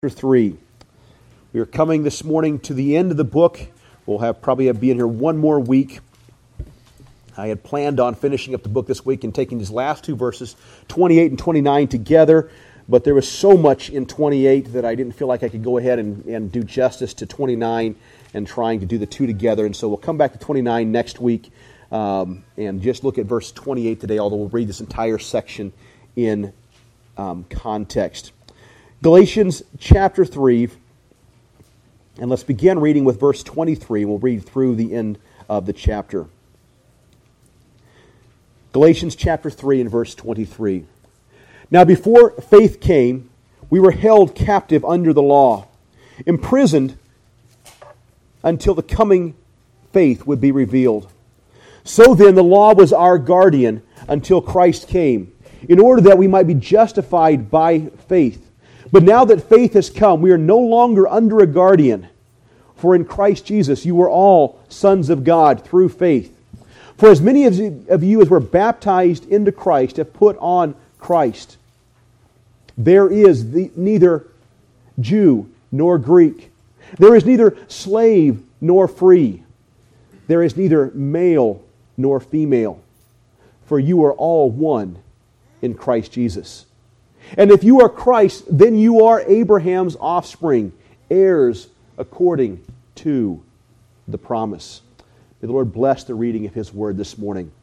Chapter 3. We are coming this morning to the end of the book. We'll probably be in here one more week. I had planned on finishing up the book this week and taking these last two verses, 28 and 29, together, but there was so much in 28 that I didn't feel like I could go ahead and do justice to 29 and trying to do the two together. And so we'll come back to 29 next week and just look at verse 28 today, although we'll read this entire section in context. Galatians chapter 3, and let's begin reading with verse 23. We'll read through the end of the chapter. Galatians chapter 3 and verse 23. Now before faith came, we were held captive under the law, imprisoned until the coming faith would be revealed. So then the law was our guardian until Christ came, in order that we might be justified by faith. But now that faith has come, we are no longer under a guardian. For in Christ Jesus you are all sons of God through faith. For as many of you as were baptized into Christ have put on Christ. There is neither Jew nor Greek. There is neither slave nor free. There is neither male nor female. For you are all one in Christ Jesus. And if you are Christ, then you are Abraham's offspring, heirs according to the promise. May the Lord bless the reading of His Word this morning.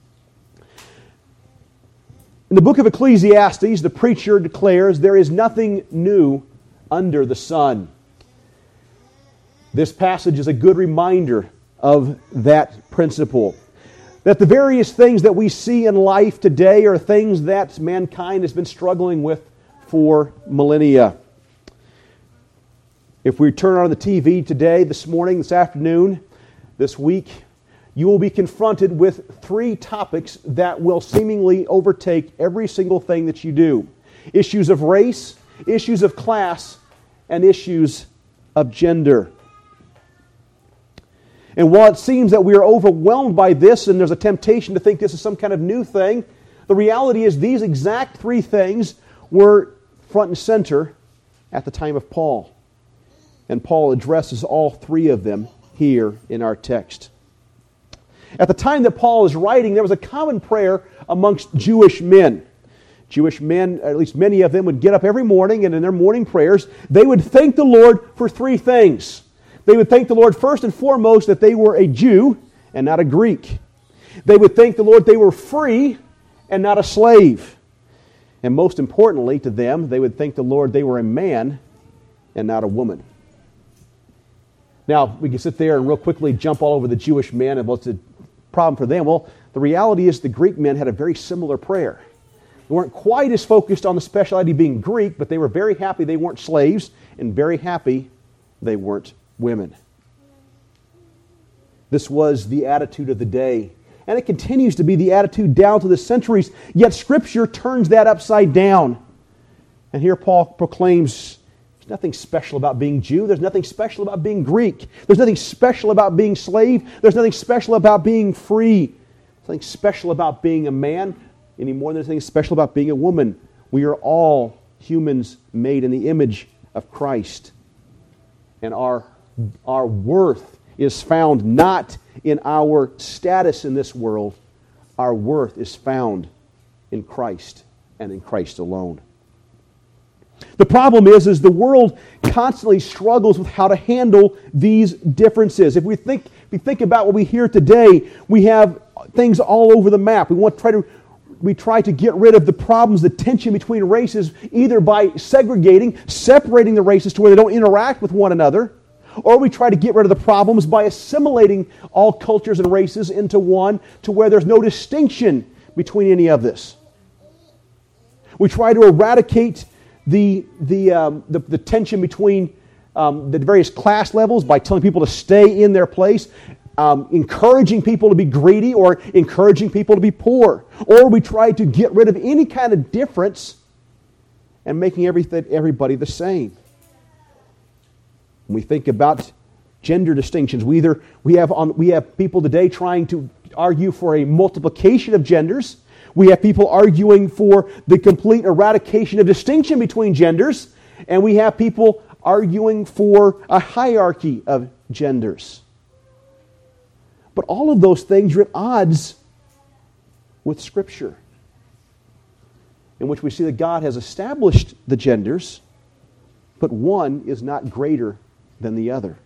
In the book of Ecclesiastes, the preacher declares, there is nothing new under the sun. This passage is a good reminder of that principle. That the various things that we see in life today are things that mankind has been struggling with for millennia. If we turn on the TV today, this morning, this afternoon, this week, you will be confronted with three topics that will seemingly overtake every single thing that you do. Issues of race, issues of class, and issues of gender. And while it seems that we are overwhelmed by this and there's a temptation to think this is some kind of new thing, the reality is these exact three things were front and center at the time of Paul. And Paul addresses all three of them here in our text. At the time that Paul is writing, there was a common prayer amongst Jewish men. Jewish men, at least many of them, would get up every morning and in their morning prayers, they would thank the Lord for three things. They would thank the Lord first and foremost that they were a Jew and not a Greek. They would thank the Lord they were free and not a slave. And most importantly to them, they would thank the Lord they were a man and not a woman. Now, we can sit there and real quickly jump all over the Jewish men and what's the problem for them? Well, the reality is the Greek men had a very similar prayer. They weren't quite as focused on the speciality of being Greek, but they were very happy they weren't slaves and very happy they weren't women. This was the attitude of the day, and it continues to be the attitude down to the centuries, yet Scripture turns that upside down. And here Paul proclaims there's nothing special about being Jew, there's nothing special about being Greek, there's nothing special about being slave, there's nothing special about being free, there's nothing special about being a man any more than there's anything special about being a woman. We are all humans made in the image of Christ. And our worth is found not in our status in this world. Our worth is found in Christ and in Christ alone. The problem is the world constantly struggles with how to handle these differences. If we think about what we hear today, we have things all over the map. We try to get rid of the problems, the tension between races, either by separating the races to where they don't interact with one another, or we try to get rid of the problems by assimilating all cultures and races into one to where there's no distinction between any of this. We try to eradicate the tension between the various class levels by telling people to stay in their place, encouraging people to be greedy or encouraging people to be poor. Or we try to get rid of any kind of difference and making everybody the same. When we think about gender distinctions, we have people today trying to argue for a multiplication of genders. We have people arguing for the complete eradication of distinction between genders. And we have people arguing for a hierarchy of genders. But all of those things are at odds with Scripture, in which we see that God has established the genders, but one is not greater than the other.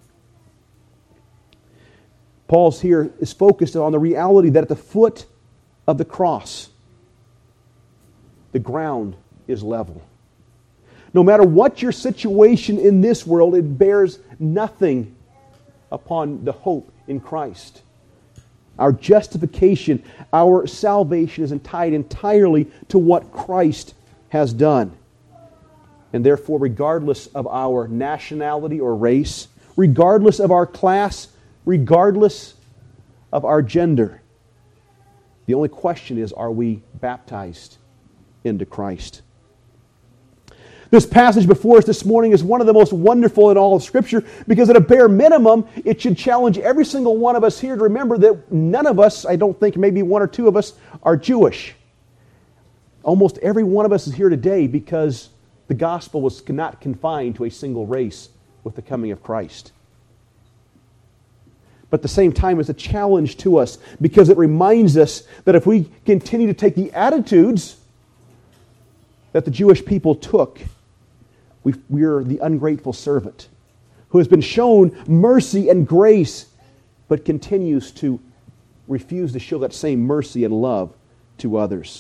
Paul's here is focused on the reality that at the foot of the cross, the ground is level. No matter what your situation in this world, it bears nothing upon the hope in Christ. Our justification, our salvation is tied entirely to what Christ has done. And therefore, regardless of our nationality or race, regardless of our class, regardless of our gender, the only question is, are we baptized into Christ? This passage before us this morning is one of the most wonderful in all of Scripture, because at a bare minimum, it should challenge every single one of us here to remember that none of us, I don't think maybe one or two of us, are Jewish. Almost every one of us is here today because the gospel was not confined to a single race with the coming of Christ. But at the same time, it's a challenge to us because it reminds us that if we continue to take the attitudes that the Jewish people took, we're the ungrateful servant who has been shown mercy and grace, but continues to refuse to show that same mercy and love to others.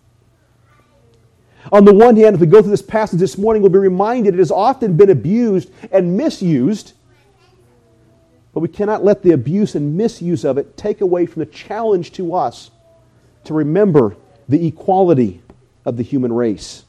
On the one hand, if we go through this passage this morning, we'll be reminded it has often been abused and misused, but we cannot let the abuse and misuse of it take away from the challenge to us to remember the equality of the human race.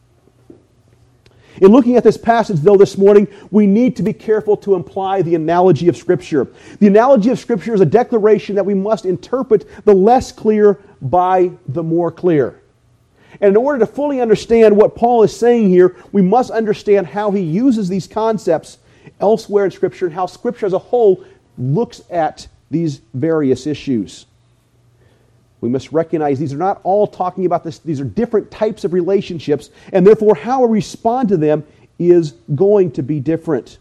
In looking at this passage, though, this morning, we need to be careful to imply the analogy of Scripture. The analogy of Scripture is a declaration that we must interpret the less clear by the more clear. And in order to fully understand what Paul is saying here, we must understand how he uses these concepts elsewhere in Scripture and how Scripture as a whole looks at these various issues. We must recognize these are not all talking about this. These are different types of relationships, and therefore how we respond to them is going to be different.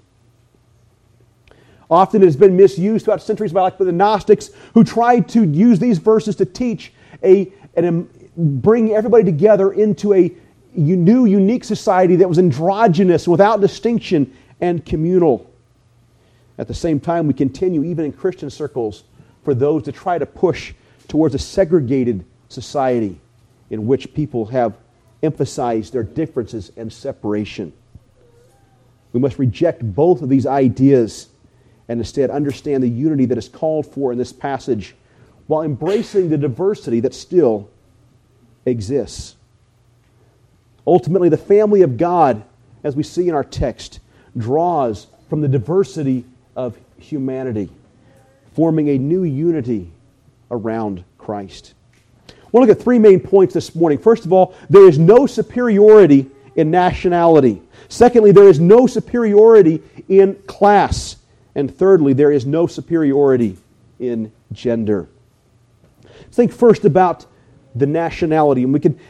Often it has been misused throughout centuries by the Gnostics, who tried to use these verses to teach and bring everybody together into a new, unique society that was androgynous, without distinction, and communal. At the same time, we continue, even in Christian circles, for those to try to push towards a segregated society in which people have emphasized their differences and separation. We must reject both of these ideas and instead understand the unity that is called for in this passage while embracing the diversity that still exists. Ultimately, the family of God, as we see in our text, draws from the diversity of humanity, forming a new unity around Christ. We'll look at three main points this morning. First of all, there is no superiority in nationality. Secondly, there is no superiority in class. And thirdly, there is no superiority in gender. Let's think first about the nationality. And we can,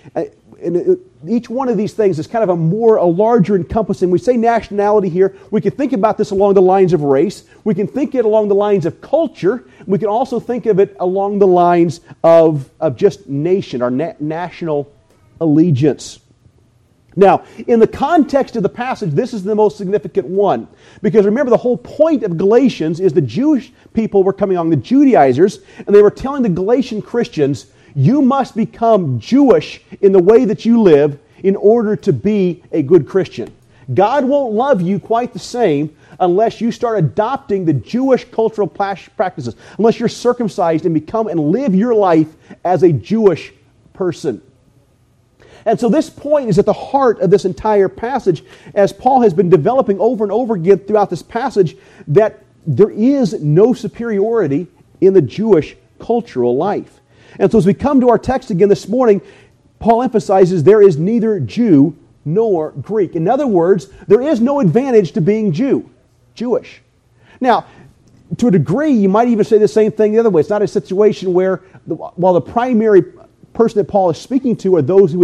each one of these things is kind of a larger encompassing. We say nationality here. We can think about this along the lines of race. We can think it along the lines of culture. We can also think of it along the lines of just nation, our national allegiance. Now, in the context of the passage, this is the most significant one. Because remember, the whole point of Galatians is the Jewish people were coming along, the Judaizers, and they were telling the Galatian Christians, you must become Jewish in the way that you live in order to be a good Christian. God won't love you quite the same unless you start adopting the Jewish cultural practices, unless you're circumcised and become and live your life as a Jewish person. And so this point is at the heart of this entire passage, as Paul has been developing over and over again throughout this passage, that there is no superiority in the Jewish cultural life. And so as we come to our text again this morning, Paul emphasizes there is neither Jew nor Greek. In other words, there is no advantage to being Jewish. Now, to a degree, you might even say the same thing the other way. It's not a situation where, while the primary person that Paul is speaking to are those who would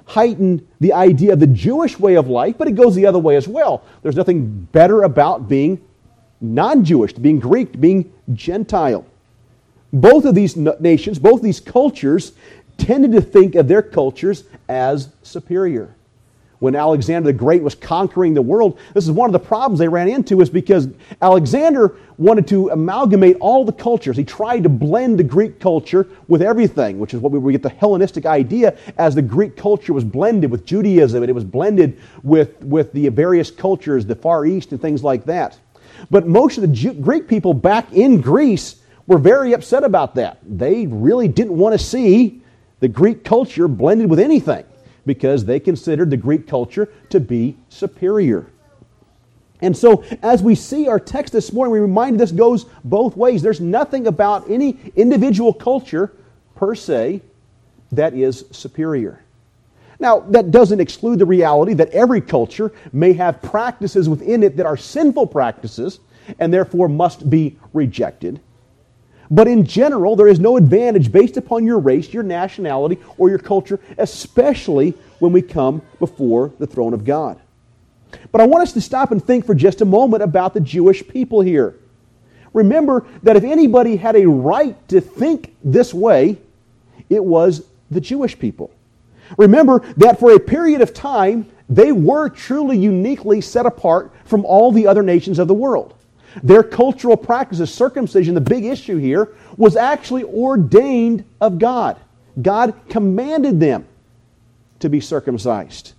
heighten the idea of the Jewish way of life, but it goes the other way as well. There's nothing better about being non-Jewish, being Greek, being Gentile. Both of these nations, both these cultures, tended to think of their cultures as superior. When Alexander the Great was conquering the world, this is one of the problems they ran into, is because Alexander wanted to amalgamate all the cultures. He tried to blend the Greek culture with everything, which is what we get the Hellenistic idea, as the Greek culture was blended with Judaism, and it was blended with the various cultures, the Far East and things like that. But most of the Greek people back in Greece were very upset about that. They really didn't want to see the Greek culture blended with anything, because they considered the Greek culture to be superior. And so, as we see our text this morning, we're reminded this goes both ways. There's nothing about any individual culture, per se, that is superior. Now, that doesn't exclude the reality that every culture may have practices within it that are sinful practices, and therefore must be rejected. But in general, there is no advantage based upon your race, your nationality, or your culture, especially when we come before the throne of God. But I want us to stop and think for just a moment about the Jewish people here. Remember that if anybody had a right to think this way, it was the Jewish people. Remember that for a period of time, they were truly uniquely set apart from all the other nations of the world. Their cultural practices, circumcision, the big issue here, was actually ordained of God. God commanded them to be circumcised.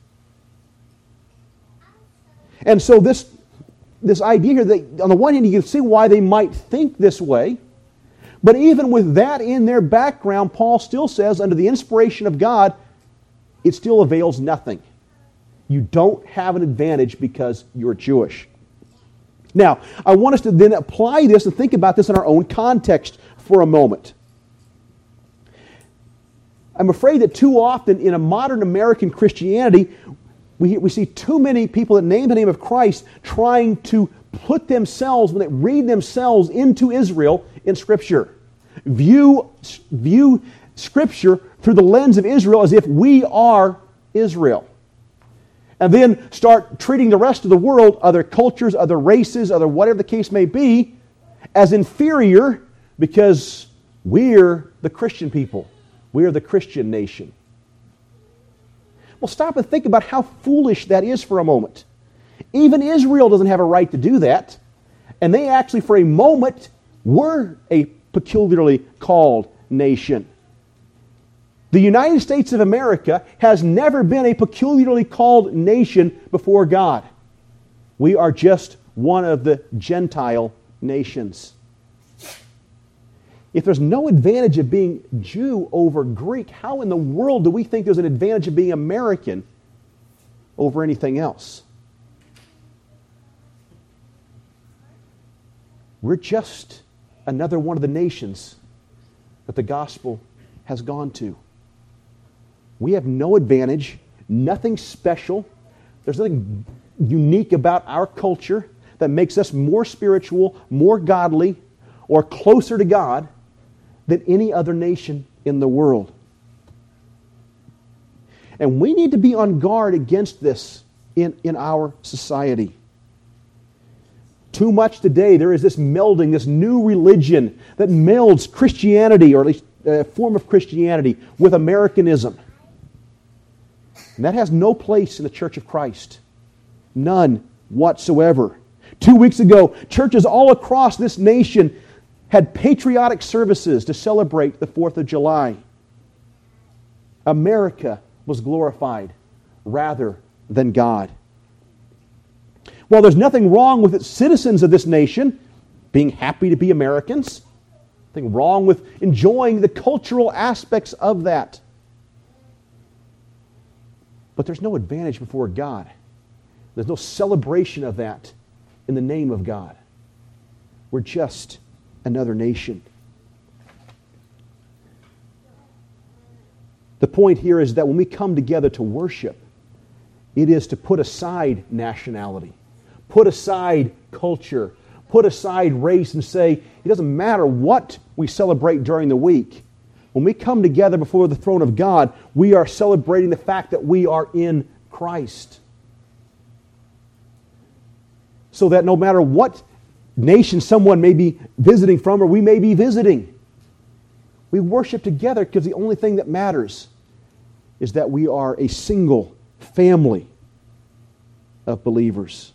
And so this idea here, that on the one hand you can see why they might think this way, but even with that in their background, Paul still says, under the inspiration of God, it still avails nothing. You don't have an advantage because you're Jewish. Now, I want us to then apply this and think about this in our own context for a moment. I'm afraid that too often in a modern American Christianity, we see too many people that name the name of Christ trying to put themselves, when they read themselves, into Israel in Scripture. View Scripture through the lens of Israel as if we are Israel. And then start treating the rest of the world, other cultures, other races, other whatever the case may be, as inferior because we're the Christian people. We're the Christian nation. Well, stop and think about how foolish that is for a moment. Even Israel doesn't have a right to do that. And they actually, for a moment, were a peculiarly called nation. The United States of America has never been a peculiarly called nation before God. We are just one of the Gentile nations. If there's no advantage of being Jew over Greek, how in the world do we think there's an advantage of being American over anything else? We're just another one of the nations that the gospel has gone to. We have no advantage, nothing special. There's nothing unique about our culture that makes us more spiritual, more godly, or closer to God than any other nation in the world. And we need to be on guard against this in our society. Too much today, there is this melding, this new religion that melds Christianity, or at least a form of Christianity, with Americanism. And that has no place in the Church of Christ. None whatsoever. 2 weeks ago, churches all across this nation had patriotic services to celebrate the 4th of July. America was glorified rather than God. While there's nothing wrong with the citizens of this nation being happy to be Americans, nothing wrong with enjoying the cultural aspects of that. But there's no advantage before God. There's no celebration of that in the name of God. We're just another nation. The point here is that when we come together to worship, it is to put aside nationality, put aside culture, put aside race, and say, it doesn't matter what we celebrate during the week. When we come together before the throne of God, we are celebrating the fact that we are in Christ. So that no matter what nation someone may be visiting from or we may be visiting, we worship together because the only thing that matters is that we are a single family of believers.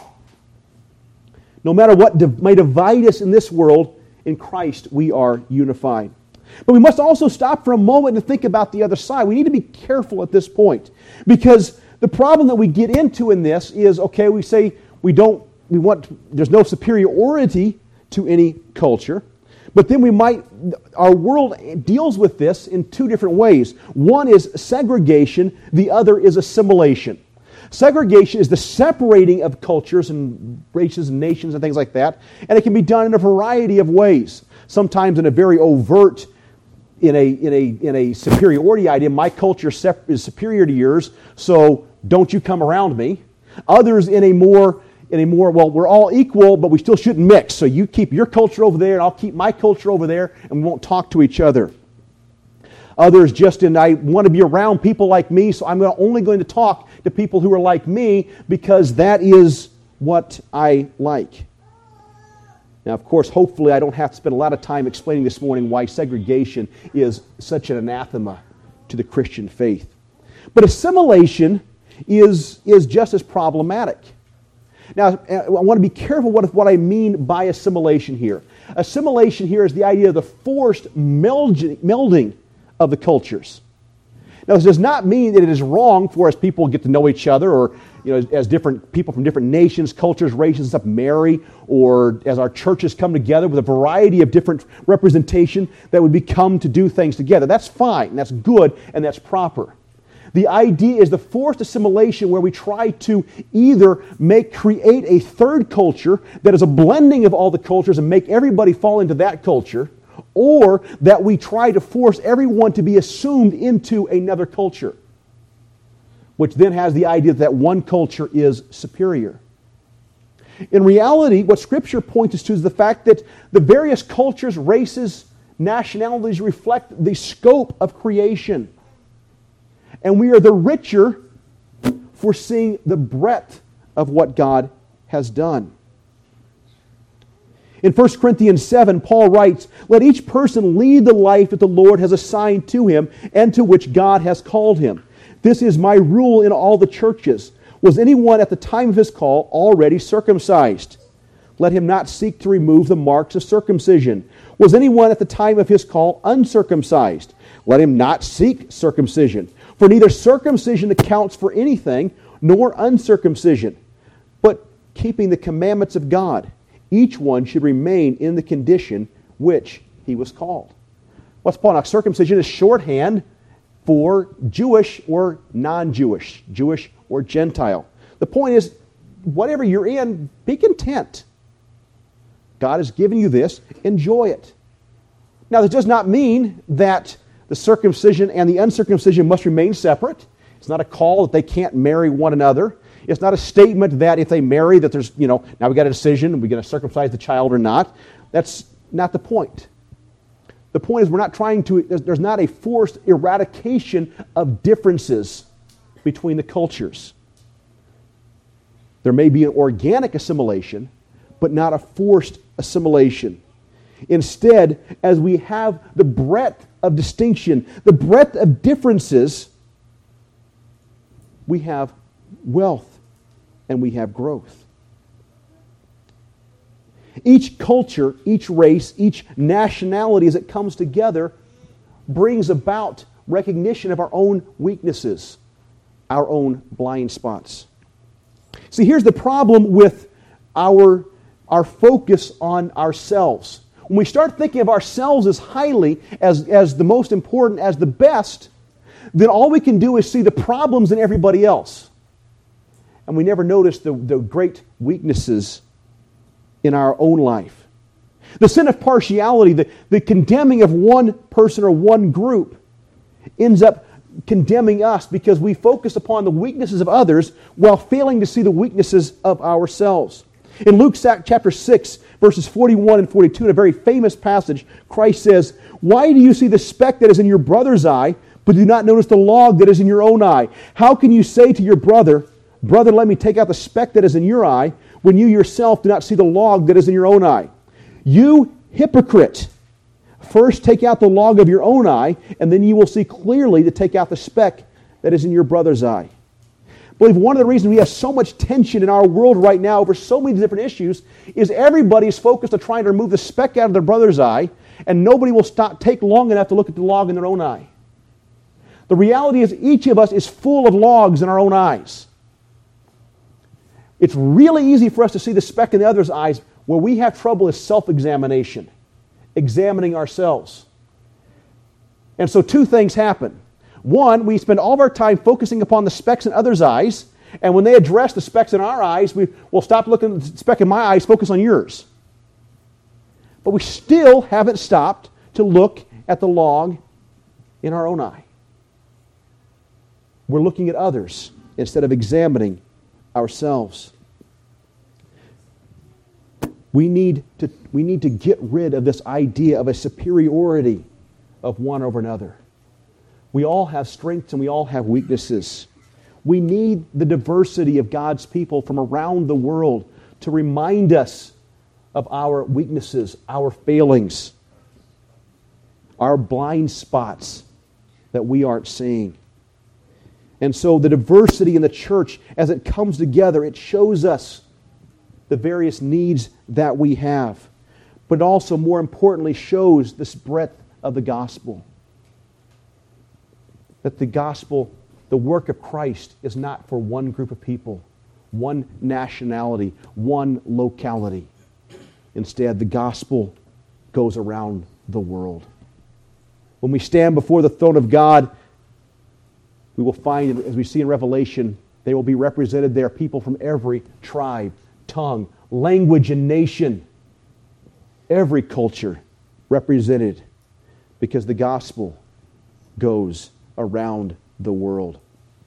No matter what may divide us in this world, in Christ we are unified. But we must also stop for a moment and think about the other side. We need to be careful at this point, because the problem that we get into in this is, okay, we say there's no superiority to any culture, but then our world deals with this in two different ways. One is segregation, the other is assimilation. Segregation is the separating of cultures and races and nations and things like that, and it can be done in a variety of ways. Sometimes in a very overt, in a superiority idea. My culture is superior to yours, so don't you come around me. Others in a more, well, we're all equal, but we still shouldn't mix. So you keep your culture over there, and I'll keep my culture over there, and we won't talk to each other. Others I want to be around people like me, so I'm only going to talk to people who are like me because that is what I like. Now, of course, hopefully I don't have to spend a lot of time explaining this morning why segregation is such an anathema to the Christian faith. But assimilation is just as problematic. Now, I want to be careful what I mean by assimilation here. Assimilation here is the idea of the forced melding of the cultures. Now, this does not mean that it is wrong for as people get to know each other, or as different people from different nations, cultures, races, and stuff marry, or as our churches come together with a variety of different representation that would become to do things together. That's fine, and that's good, and that's proper. The idea is the forced assimilation where we try to either create a third culture that is a blending of all the cultures and make everybody fall into that culture, or that we try to force everyone to be assumed into another culture, which then has the idea that one culture is superior. In reality, what Scripture points us to is the fact that the various cultures, races, nationalities reflect the scope of creation. And we are the richer for seeing the breadth of what God has done. In 1 Corinthians 7, Paul writes, "Let each person lead the life that the Lord has assigned to him and to which God has called him. This is my rule in all the churches. Was anyone at the time of his call already circumcised? Let him not seek to remove the marks of circumcision. Was anyone at the time of his call uncircumcised? Let him not seek circumcision. For neither circumcision accounts for anything, nor uncircumcision, but keeping the commandments of God. Each one should remain in the condition which he was called." What's Paul? Now, circumcision is shorthand for Jewish or non-Jewish, Jewish or Gentile. The point is, whatever you're in, be content. God has given you this, enjoy it. Now, this does not mean that the circumcision and the uncircumcision must remain separate. It's not a call that they can't marry one another. It's not a statement that if they marry that there's, now we got a decision, are we going to circumcise the child or not? That's not the point. The point is there's not a forced eradication of differences between the cultures. There may be an organic assimilation, but not a forced assimilation. Instead, as we have the breadth of distinction, the breadth of differences, we have wealth and we have growth. Each culture, each race, each nationality as it comes together brings about recognition of our own weaknesses, our own blind spots. See, here's the problem with our focus on ourselves. When we start thinking of ourselves as highly, as the most important, as the best, then all we can do is see the problems in everybody else. And we never notice the great weaknesses in our own life. The sin of partiality, the condemning of one person or one group, ends up condemning us because we focus upon the weaknesses of others while failing to see the weaknesses of ourselves. In Luke chapter 6, verses 41 and 42, in a very famous passage, Christ says, "Why do you see the speck that is in your brother's eye, but do not notice the log that is in your own eye? How can you say to your brother, 'Brother, let me take out the speck that is in your eye,' when you yourself do not see the log that is in your own eye? You hypocrite! First take out the log of your own eye, and then you will see clearly to take out the speck that is in your brother's eye." I believe one of the reasons we have so much tension in our world right now over so many different issues is everybody is focused on trying to remove the speck out of their brother's eye, and nobody will take long enough to look at the log in their own eye. The reality is each of us is full of logs in our own eyes. It's really easy for us to see the speck in the other's eyes. Where we have trouble is self-examination, examining ourselves. And so two things happen. One, we spend all of our time focusing upon the specks in others' eyes, and when they address the specks in our eyes, we'll stop looking at the speck in my eyes, focus on yours. But we still haven't stopped to look at the log in our own eye. We're looking at others instead of examining ourselves. We need to get rid of this idea of a superiority of one over another. We all have strengths and we all have weaknesses. We need the diversity of God's people from around the world to remind us of our weaknesses, our failings, our blind spots that we aren't seeing. And so the diversity in the church, as it comes together, it shows us the various needs that we have. But also, more importantly, shows this breadth of the gospel. That the gospel, the work of Christ, is not for one group of people, one nationality, one locality. Instead, the gospel goes around the world. When we stand before the throne of God, we will find, as we see in Revelation, they will be represented there, people from every tribe, tongue, language, and nation. Every culture represented, because the gospel goes around the world.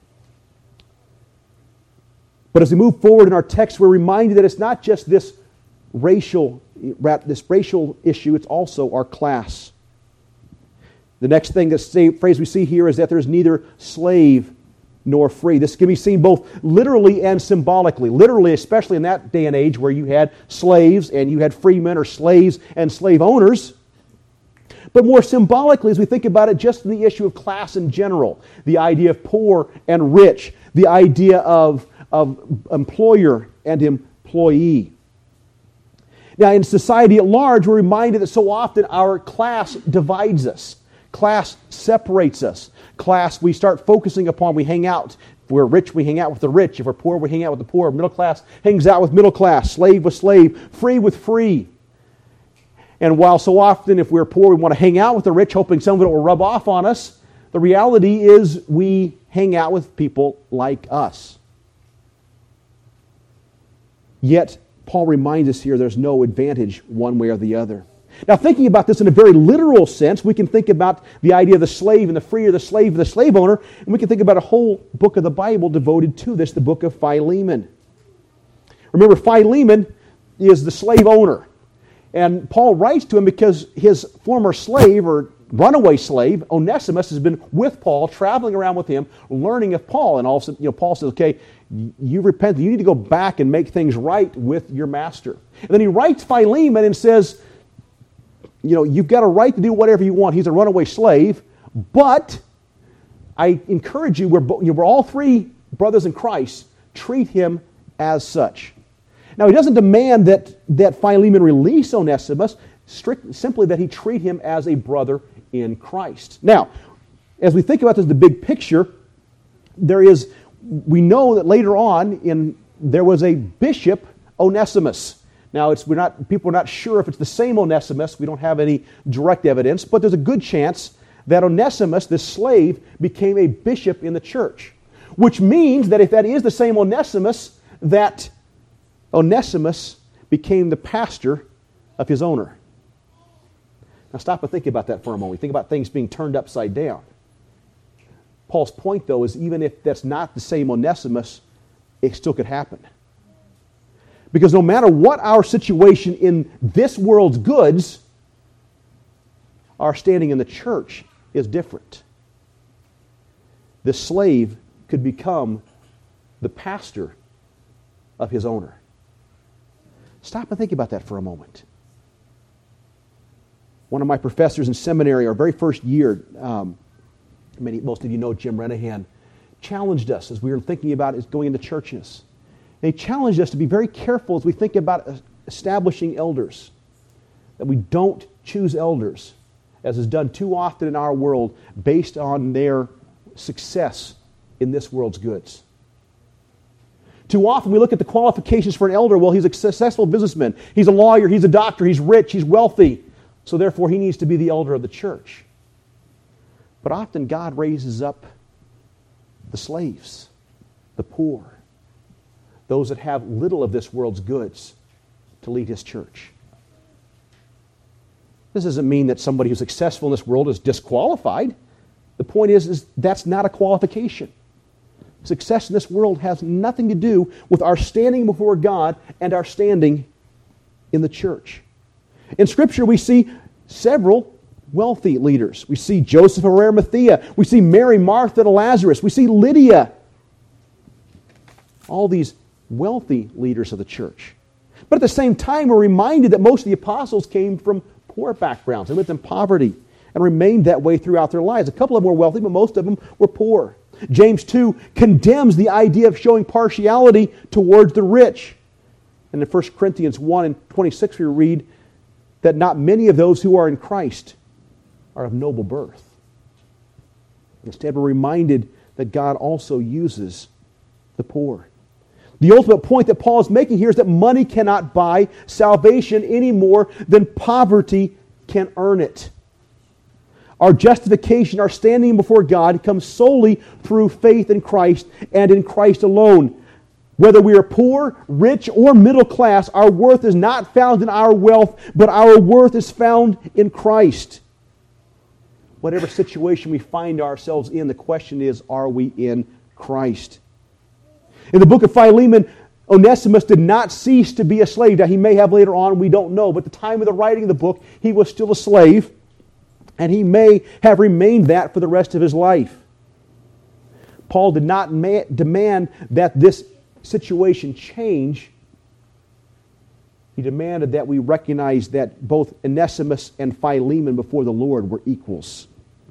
But as we move forward in our text, we're reminded that it's not just this racial issue, it's also our class. The next thing, the phrase we see here is that there's neither slave nor free. This can be seen both literally and symbolically. Literally, especially in that day and age where you had slaves and you had freemen or slaves and slave owners. But more symbolically, as we think about it, just in the issue of class in general, the idea of poor and rich, the idea of employer and employee. Now, in society at large, we're reminded that so often our class divides us. Class separates us. Class we start focusing upon, we hang out. If we're rich, we hang out with the rich. If we're poor, we hang out with the poor. Middle class hangs out with middle class. Slave with slave. Free with free. And while so often, if we're poor, we want to hang out with the rich, hoping some of it will rub off on us, the reality is we hang out with people like us. Yet, Paul reminds us here there's no advantage one way or the other. Now, thinking about this in a very literal sense, we can think about the idea of the slave and the free, or the slave and the slave owner, and we can think about a whole book of the Bible devoted to this, the book of Philemon. Remember, Philemon is the slave owner. And Paul writes to him because his former slave or runaway slave, Onesimus, has been with Paul, traveling around with him, learning of Paul. And all of a sudden, Paul says, okay, you repent, you need to go back and make things right with your master. And then he writes Philemon and says, you've got a right to do whatever you want. He's a runaway slave, but I encourage you, we're all three brothers in Christ, treat him as such. Now, he doesn't demand that Philemon release Onesimus, simply that he treat him as a brother in Christ. Now, as we think about this, the big picture, we know that later on there was a bishop, Onesimus. Now, people are not sure if it's the same Onesimus. We don't have any direct evidence, but there's a good chance that Onesimus, this slave, became a bishop in the church. Which means that if that is the same Onesimus, that Onesimus became the pastor of his owner. Now stop and think about that for a moment. Think about things being turned upside down. Paul's point, though, is even if that's not the same Onesimus, it still could happen. Because no matter what our situation in this world's goods, our standing in the church is different. The slave could become the pastor of his owner. Stop and think about that for a moment. One of my professors in seminary, our very first year, most of you know Jim Renahan, challenged us as we were thinking about going into churches. And he challenged us to be very careful as we think about establishing elders, that we don't choose elders, as is done too often in our world, based on their success in this world's goods. Too often we look at the qualifications for an elder. Well, he's a successful businessman. He's a lawyer. He's a doctor. He's rich. He's wealthy. So therefore, he needs to be the elder of the church. But often God raises up the slaves, the poor, those that have little of this world's goods to lead His church. This doesn't mean that somebody who's successful in this world is disqualified. The point is that's not a qualification. Success in this world has nothing to do with our standing before God and our standing in the church. In Scripture, we see several wealthy leaders. We see Joseph of Arimathea. We see Mary, Martha, and Lazarus. We see Lydia. All these wealthy leaders of the church. But at the same time, we're reminded that most of the apostles came from poor backgrounds. They lived in poverty and remained that way throughout their lives. A couple of them were wealthy, but most of them were poor. James 2 condemns the idea of showing partiality towards the rich. And in 1 Corinthians 1 and 26 we read that not many of those who are in Christ are of noble birth. Instead, we're reminded that God also uses the poor. The ultimate point that Paul is making here is that money cannot buy salvation any more than poverty can earn it. Our justification, our standing before God, comes solely through faith in Christ and in Christ alone. Whether we are poor, rich, or middle class, our worth is not found in our wealth, but our worth is found in Christ. Whatever situation we find ourselves in, the question is, are we in Christ? In the book of Philemon, Onesimus did not cease to be a slave. Now, he may have later on, we don't know, but at the time of the writing of the book, he was still a slave, and he may have remained that for the rest of his life. Paul did not demand that this situation change. He demanded that we recognize that both Onesimus and Philemon before the Lord were equals.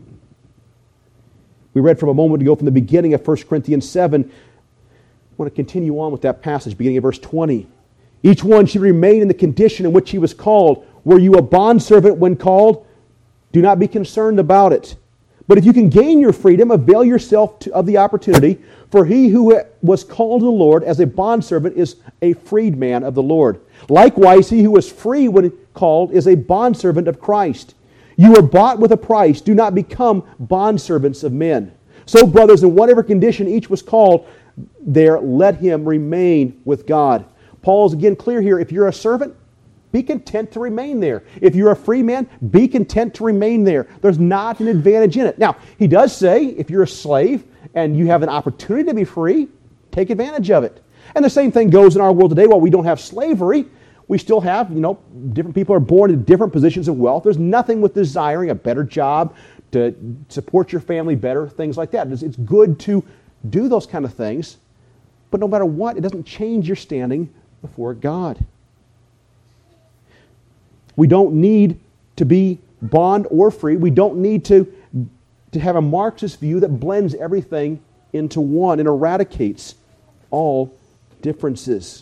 We read from a moment ago from the beginning of 1 Corinthians 7. I want to continue on with that passage, beginning of verse 20. Each one should remain in the condition in which he was called. Were you a bondservant when called? Do not be concerned about it. But if you can gain your freedom, avail yourself of the opportunity. For he who was called to the Lord as a bondservant is a freedman of the Lord. Likewise, he who was free when called is a bondservant of Christ. You were bought with a price. Do not become bondservants of men. So, brothers, in whatever condition each was called, there let him remain with God. Paul's again clear here. If you're a servant, be content to remain there. If you're a free man, be content to remain there. There's not an advantage in it. Now, he does say if you're a slave and you have an opportunity to be free, take advantage of it. And the same thing goes in our world today. While we don't have slavery, we still have, different people are born in different positions of wealth. There's nothing with desiring a better job to support your family better, things like that. It's good to do those kind of things, but no matter what, it doesn't change your standing before God. We don't need to be bond or free. We don't need to have a Marxist view that blends everything into one and eradicates all differences.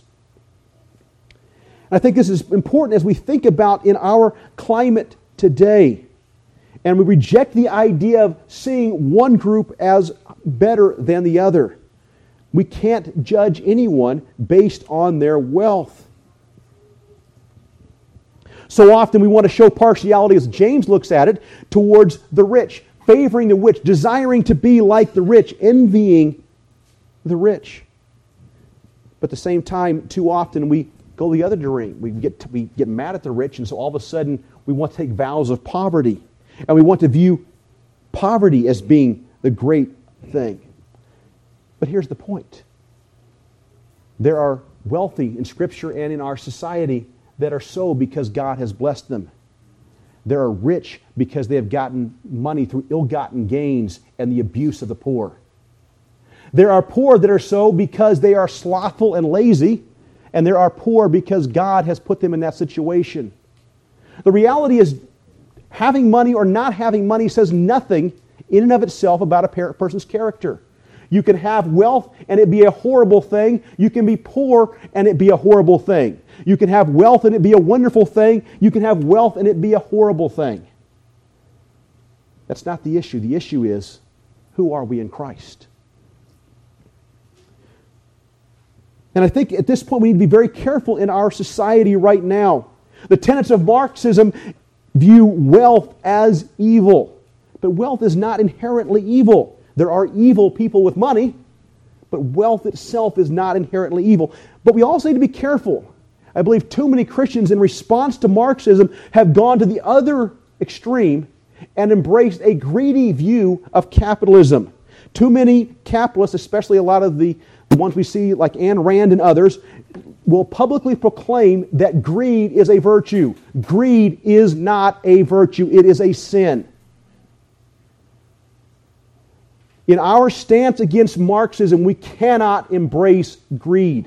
I think this is important as we think about in our climate today. And we reject the idea of seeing one group as better than the other. We can't judge anyone based on their wealth. So often we want to show partiality, as James looks at it, towards the rich, favoring the rich, desiring to be like the rich, envying the rich. But at the same time, too often we go the other direction. We get mad at the rich, and so all of a sudden we want to take vows of poverty. And we want to view poverty as being the great thing. But here's the point. There are wealthy in Scripture and in our society that are so because God has blessed them. There are rich because they have gotten money through ill-gotten gains and the abuse of the poor. There are poor that are so because they are slothful and lazy, and there are poor because God has put them in that situation. The reality is, having money or not having money says nothing in and of itself about a person's character. You can have wealth and it be a horrible thing. You can be poor and it be a horrible thing. You can have wealth and it be a wonderful thing. You can have wealth and it be a horrible thing. That's not the issue. The issue is, who are we in Christ? And I think at this point we need to be very careful in our society right now. The tenets of Marxism view wealth as evil. But wealth is not inherently evil. There are evil people with money, but wealth itself is not inherently evil. But we also need to be careful. I believe too many Christians, in response to Marxism, have gone to the other extreme and embraced a greedy view of capitalism. Too many capitalists, especially a lot of the ones we see like Ayn Rand and others, will publicly proclaim that greed is a virtue. Greed is not a virtue. It is a sin. In our stance against Marxism, we cannot embrace greed.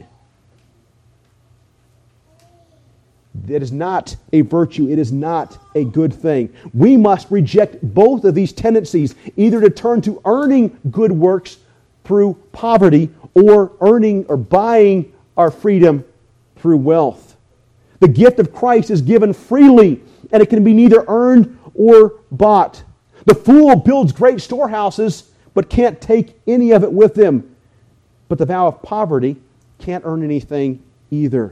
It is not a virtue. It is not a good thing. We must reject both of these tendencies, either to turn to earning good works through poverty or earning or buying our freedom through wealth. The gift of Christ is given freely, and it can be neither earned or bought. The fool builds great storehouses, but can't take any of it with him. But the vow of poverty can't earn anything either.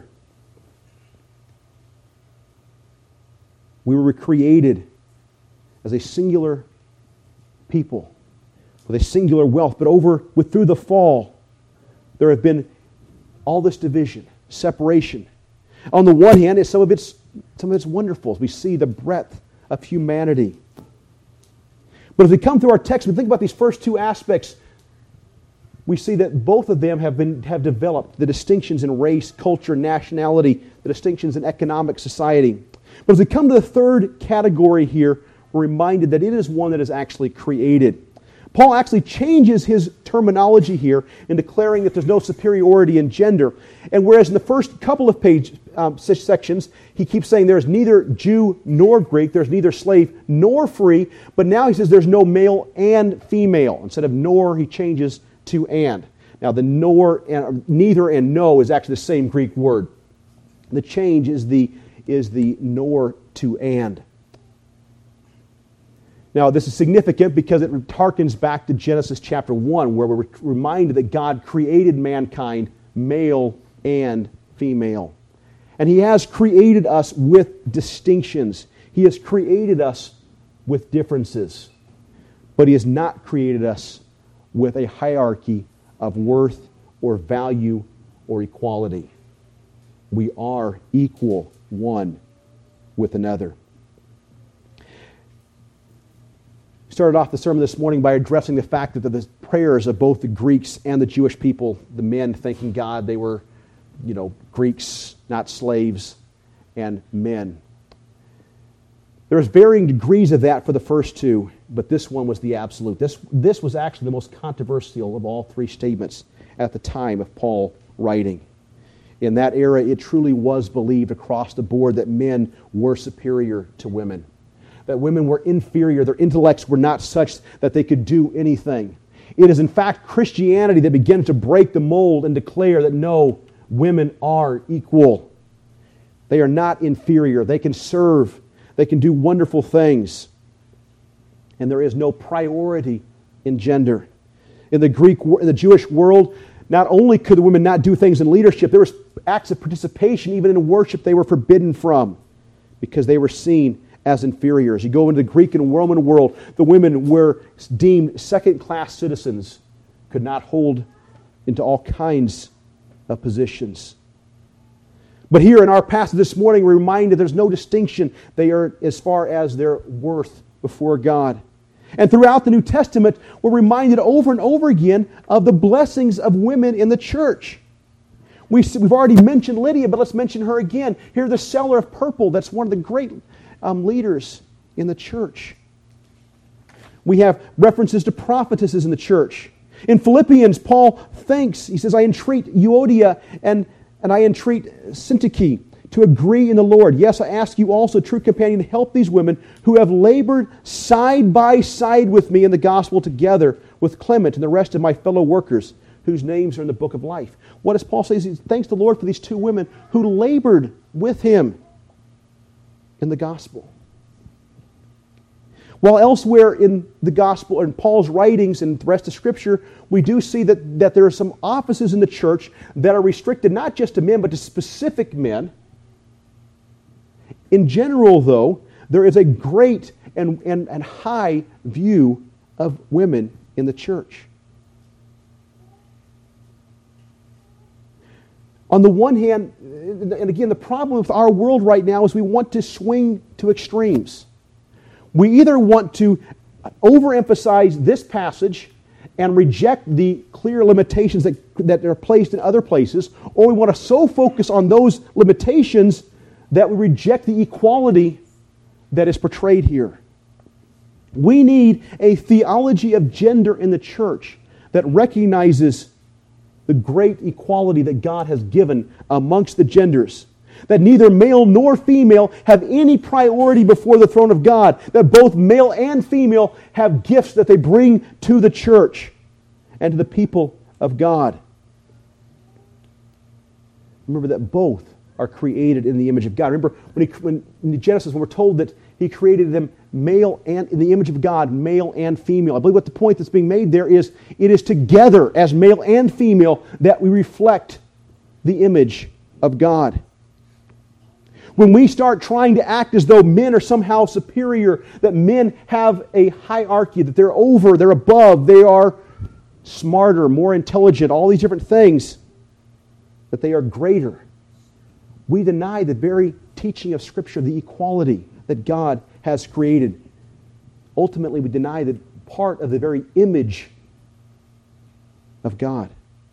We were created as a singular people with a singular wealth, but through the fall, there have been all this division, separation. On the one hand, some of it's wonderful. We see the breadth of humanity. But as we come through our text, we think about these first two aspects, we see that both of them have developed, the distinctions in race, culture, nationality, the distinctions in economic society. But as we come to the third category here, we're reminded that it is one that is actually created. Paul actually changes his terminology here in declaring that there's no superiority in gender. And whereas in the first couple of sections, he keeps saying there's neither Jew nor Greek, there's neither slave nor free, but now he says there's no male and female. Instead of nor, he changes to and. Now the neither and no is actually the same Greek word. The change is the nor to and. Now, this is significant because it harkens back to Genesis chapter 1, where we're reminded that God created mankind male and female. And He has created us with distinctions. He has created us with differences. But He has not created us with a hierarchy of worth or value or equality. We are equal one with another. Started off the sermon this morning by addressing the fact that the prayers of both the Greeks and the Jewish people, the men thanking God they were, Greeks, not slaves, and men. There's varying degrees of that for the first two, but this one was the absolute. This was actually the most controversial of all three statements at the time of Paul writing. In that era, it truly was believed across the board that men were superior to women. That women were inferior, their intellects were not such that they could do anything. It is in fact Christianity that began to break the mold and declare that no, women are equal. They are not inferior. They can serve. They can do wonderful things. And there is no priority in gender. In the Jewish world, not only could the women not do things in leadership, there was acts of participation even in worship they were forbidden from because they were seen as inferiors. You go into the Greek and Roman world, the women were deemed second-class citizens, could not hold into all kinds of positions. But here in our passage this morning, we're reminded there's no distinction. They are as far as their worth before God. And throughout the New Testament, we're reminded over and over again of the blessings of women in the church. We've already mentioned Lydia, but let's mention her again. Here, the seller of purple, that's one of the great leaders in the church. We have references to prophetesses in the church. In Philippians, Paul thanks, he says, I entreat Euodia and I entreat Syntyche to agree in the Lord. Yes, I ask you also, true companion, to help these women who have labored side by side with me in the gospel together with Clement and the rest of my fellow workers whose names are in the book of life. What does Paul say? He thanks the Lord for these two women who labored with him in the gospel. While elsewhere in the gospel, in Paul's writings and the rest of Scripture, we do see that there are some offices in the church that are restricted not just to men, but to specific men. In general, though, there is a great and high view of women in the church. On the one hand, and again, the problem with our world right now is we want to swing to extremes. We either want to overemphasize this passage and reject the clear limitations that are placed in other places, or we want to so focus on those limitations that we reject the equality that is portrayed here. We need a theology of gender in the church that recognizes the great equality that God has given amongst the genders. That neither male nor female have any priority before the throne of God. That both male and female have gifts that they bring to the church and to the people of God. Remember that both are created in the image of God. Remember when in Genesis, when we're told that He created them male and in the image of God, male and female. I believe what the point that's being made there is it is together as male and female that we reflect the image of God. When we start trying to act as though men are somehow superior, that men have a hierarchy, that they're over, they're above, they are smarter, more intelligent, all these different things, that they are greater, we deny the very teaching of Scripture, the equality that God has created. Ultimately, we deny the part of the very image of God.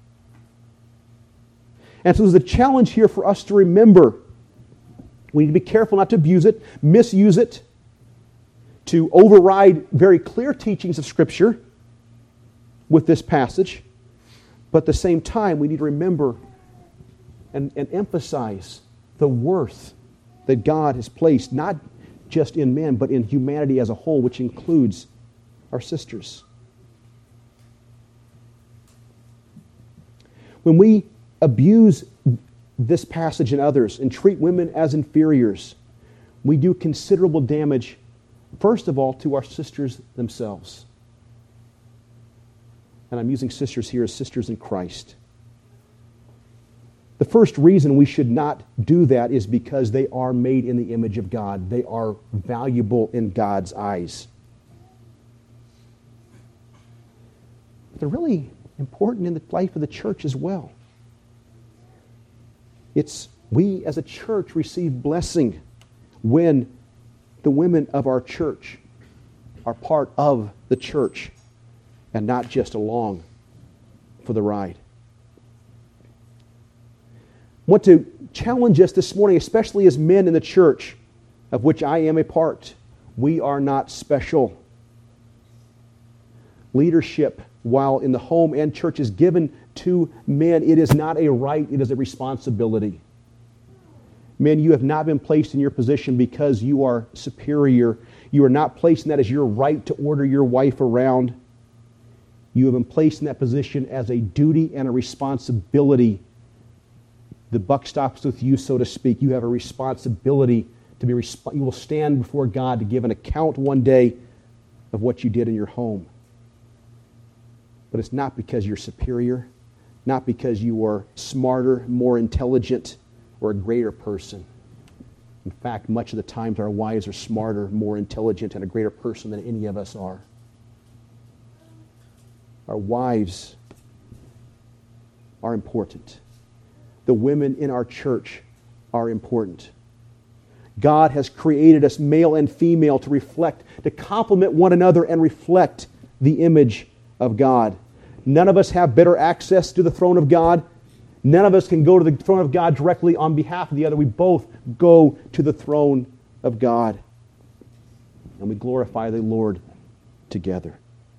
And so there's a challenge here for us to remember. We need to be careful not to abuse it, misuse it, to override very clear teachings of Scripture with this passage. But at the same time, we need to remember and emphasize the worth that God has placed, not just in men, but in humanity as a whole, which includes our sisters. When we abuse this passage and others and treat women as inferiors, we do considerable damage, first of all, to our sisters themselves. And I'm using sisters here as sisters in Christ. The first reason we should not do that is because they are made in the image of God. They are valuable in God's eyes. But they're really important in the life of the church as well. We as a church receive blessing when the women of our church are part of the church and not just along for the ride. I want to challenge us this morning, especially as men in the church, of which I am a part. We are not special. Leadership, while in the home and church, is given to men. It is not a right, it is a responsibility. Men, you have not been placed in your position because you are superior. You are not placed in that as your right to order your wife around. You have been placed in that position as a duty and a responsibility. The buck stops with you, so to speak. You have a responsibility to be. You will stand before God to give an account one day of what you did in your home. But it's not because you're superior, not because you are smarter, more intelligent, or a greater person. In fact, much of the times our wives are smarter, more intelligent, and a greater person than any of us are. Our wives are important. The women in our church are important. God has created us, male and female, to reflect, to complement one another and reflect the image of God. None of us have better access to the throne of God. None of us can go to the throne of God directly on behalf of the other. We both go to the throne of God. And we glorify the Lord together.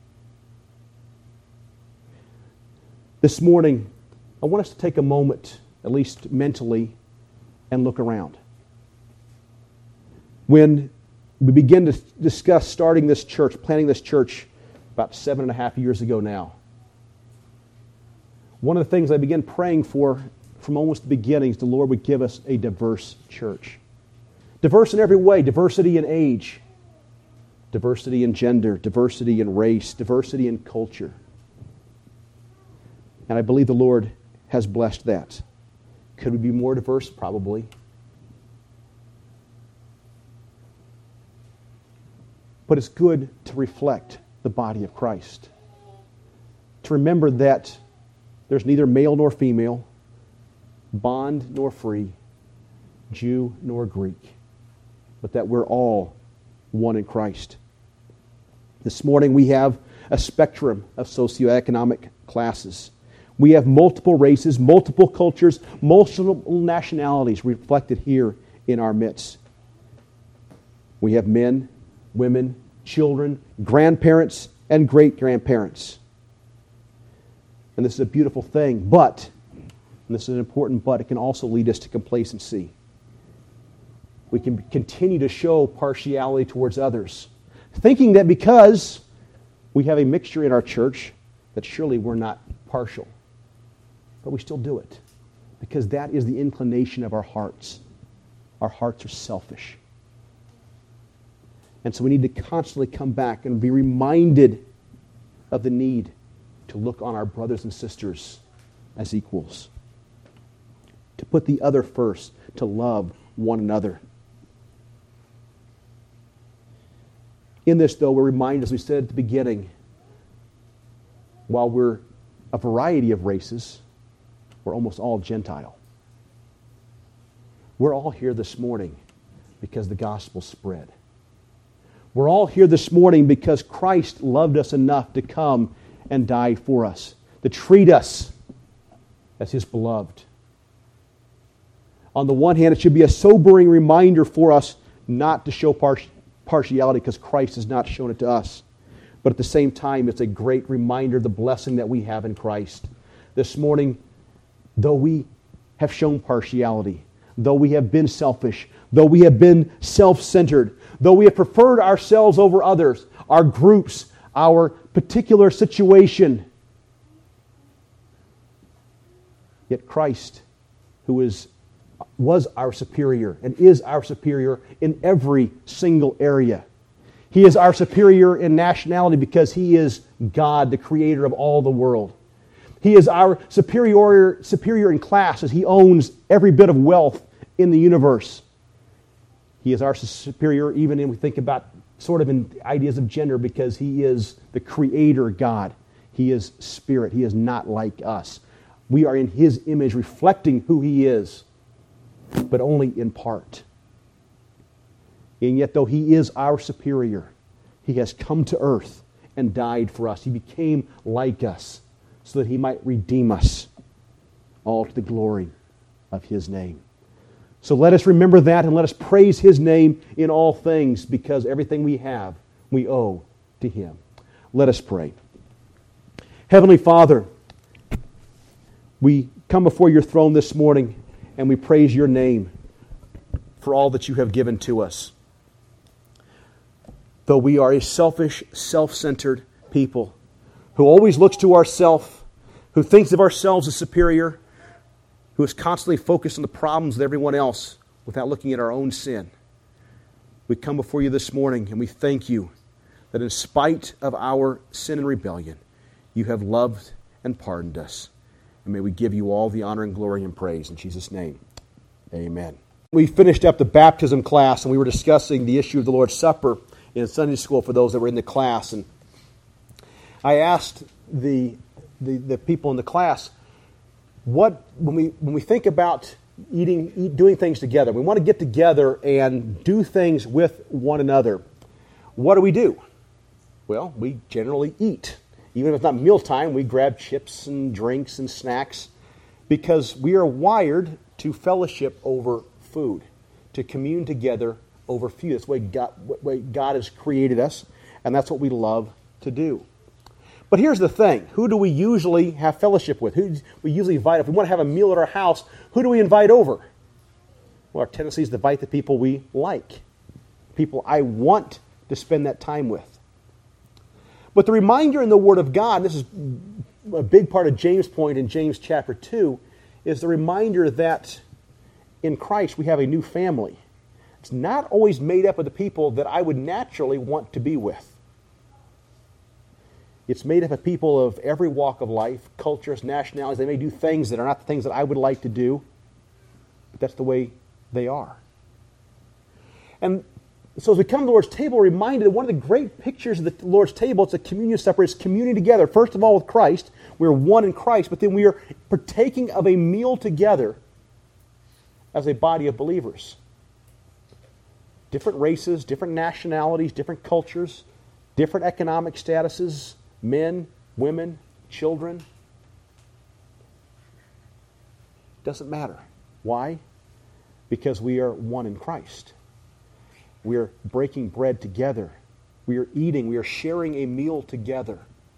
This morning, I want us to take a moment, at least mentally, and look around. When we begin to discuss starting this church, planning this church about 7.5 years ago now, one of the things I began praying for from almost the beginning is the Lord would give us a diverse church. Diverse in every way, diversity in age, diversity in gender, diversity in race, diversity in culture. And I believe the Lord has blessed that. Could we be more diverse? Probably. But it's good to reflect the body of Christ. To remember that there's neither male nor female, bond nor free, Jew nor Greek, but that we're all one in Christ. This morning we have a spectrum of socioeconomic classes. We have multiple races, multiple cultures, multiple nationalities reflected here in our midst. We have men, women, children, grandparents, and great-grandparents. And this is a beautiful thing, but, and this is an important but, it can also lead us to complacency. We can continue to show partiality towards others, thinking that because we have a mixture in our church, that surely we're not partial. But we still do it, because that is the inclination of our hearts. Our hearts are selfish. And so we need to constantly come back and be reminded of the need to look on our brothers and sisters as equals, to put the other first, to love one another. In this, though, we're reminded, as we said at the beginning, while we're a variety of races, we're almost all Gentile. We're all here this morning because the gospel spread. We're all here this morning because Christ loved us enough to come and die for us, to treat us as His beloved. On the one hand, it should be a sobering reminder for us not to show partiality because Christ has not shown it to us. But at the same time, it's a great reminder of the blessing that we have in Christ. This morning, though we have shown partiality, though we have been selfish, though we have been self-centered, though we have preferred ourselves over others, our groups, our particular situation, yet Christ, who was our superior and is our superior in every single area. He is our superior in nationality because He is God, the creator of all the world. He is our superior in class as He owns every bit of wealth in the universe. He is our superior even when we think about sort of in ideas of gender because He is the creator God. He is spirit. He is not like us. We are in His image reflecting who He is, but only in part. And yet, though He is our superior, He has come to earth and died for us. He became like us so that He might redeem us, all to the glory of His name. So let us remember that and let us praise His name in all things because everything we have, we owe to Him. Let us pray. Heavenly Father, we come before Your throne this morning and we praise Your name for all that You have given to us. Though we are a selfish, self-centered people who always looks to ourself, who thinks of ourselves as superior, who is constantly focused on the problems of everyone else without looking at our own sin. We come before You this morning and we thank You that in spite of our sin and rebellion, You have loved and pardoned us. And may we give You all the honor and glory and praise. In Jesus' name, amen. We finished up the baptism class and we were discussing the issue of the Lord's Supper in Sunday school for those that were in the class. And I asked the people in the class, when we think about doing things together, we want to get together and do things with one another. What do? Well, we generally eat. Even if it's not mealtime, we grab chips and drinks and snacks because we are wired to fellowship over food, to commune together over food. That's the way God has created us, and that's what we love to do. But here's the thing. Who do we usually have fellowship with? Who do we usually invite? If we want to have a meal at our house, who do we invite over? Well, our tendency is to invite the people we like, people I want to spend that time with. But the reminder in the Word of God, and this is a big part of James' point in James chapter 2, is the reminder that in Christ we have a new family. It's not always made up of the people that I would naturally want to be with. It's made up of people of every walk of life, cultures, nationalities. They may do things that are not the things that I would like to do, but that's the way they are. And so as we come to the Lord's table, we're reminded that one of the great pictures of the Lord's table, it's a communion supper, it's communing together. First of all with Christ, we're one in Christ, but then we are partaking of a meal together as a body of believers. Different races, different nationalities, different cultures, different economic statuses, men, women, children. Doesn't matter. Why? Because we are one in Christ. We are breaking bread together. We are eating. We are sharing a meal together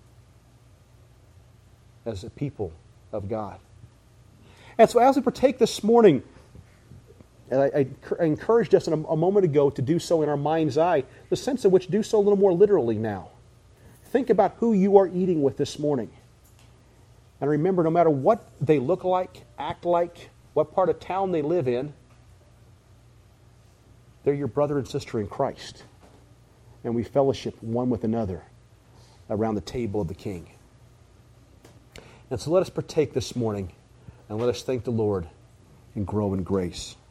as a people of God. And so as we partake this morning, and I encouraged us a moment ago to do so in our mind's eye, the sense of which do so a little more literally now. Think about who you are eating with this morning. And remember, no matter what they look like, act like, what part of town they live in, they're your brother and sister in Christ. And we fellowship one with another around the table of the King. And so let us partake this morning, and let us thank the Lord and grow in grace.